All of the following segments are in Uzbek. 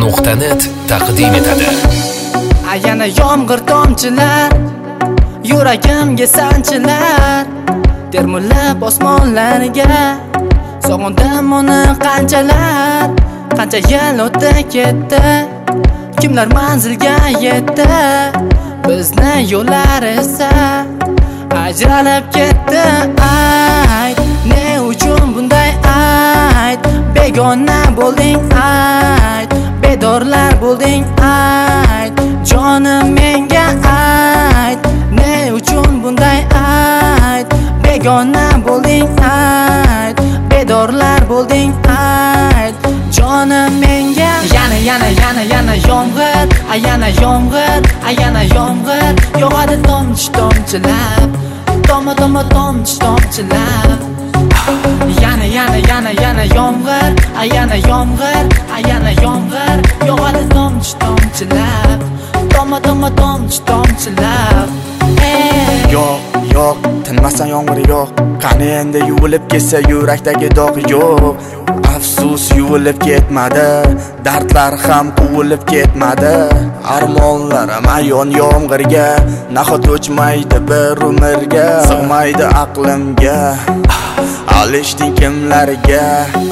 Mustafa.net taqdim etadi. Yana yomg'ir tomchilar yuragimga sanchilar, termulib osmonlarga sog'indim uni qanchalar. Qancha yil o'tdi ketdi, kimlar manzilga yetdi, bizni yo'llar esa ajralib ketdi. Ayt, ne uchun bunday? Ayt, begona bo'lding. Ayt, bedorlar bo'lding. Ayt, jonim menga ayt, ne uchun bunday? Ayt, begona bo'lding. Ayt, bedorlar bo'lding. Ayt, jonim menga. Yana yomg'ir, yana yomg'ir, yana yomg'ir yog'adi tomchilab, tomchilab. Yana yomg'ir, yana yomg'ir, yana yomg'ir yog'adi tomchilab, tomchilab. Yo'q, tinmasdan yomg'ir yo'q. Qani endi yuvilib ketsa yurakdagi dog' yo'q. Afsus yuvilib ketmadi, dardlar ham quvilib ketmadi. Armonlarim ayon yomg'irga, nahot o'chmaydi bir umrga. Sig'maydi aqlimga, alishding kimlarga?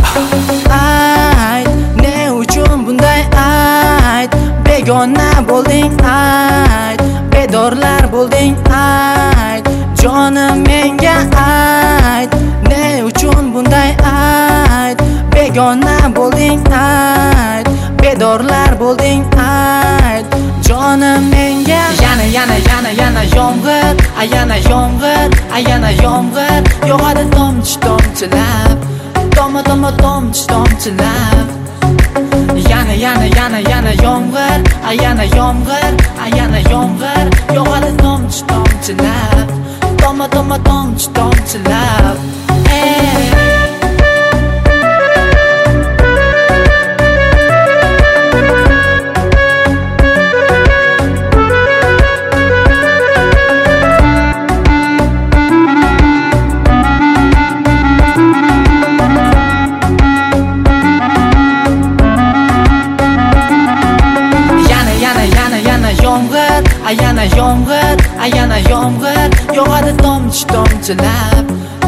Ayt, ne uchun bunday? Ayt, begona bo'lding. Ayt, bedorlar bo'lding. Ayt, jonim menga ayt, ne uchun bunday? Ayt, begona bo'lding. Ayt, bedorlar bo'lding. Ayt, jonim menga. Yana yomg'ir, yana yomg'ir, yana yomg'ir yog'adi tomchilab, tomchilab. Yana yomg'ir, yana yomg'ir, yana yomg'ir yog'adi tomchilab, tomchilab. Yana yomg'ir, yana yomg'ir yog'adi tomchilab,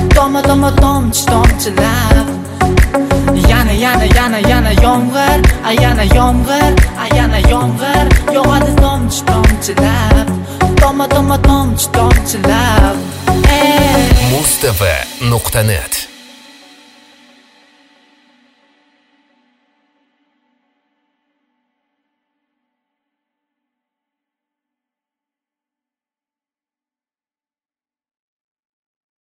tomchilab. Yana yomg'ir, yana yomg'ir, yana yomg'ir yog'adi tomchilab, tomchilab. Mustafa.net